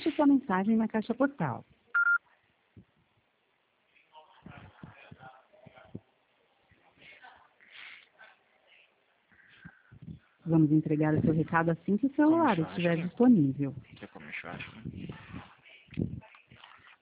Deixe sua mensagem na caixa postal. Vamos entregar o seu recado assim que o celular estiver disponível. Quer comer churrasco?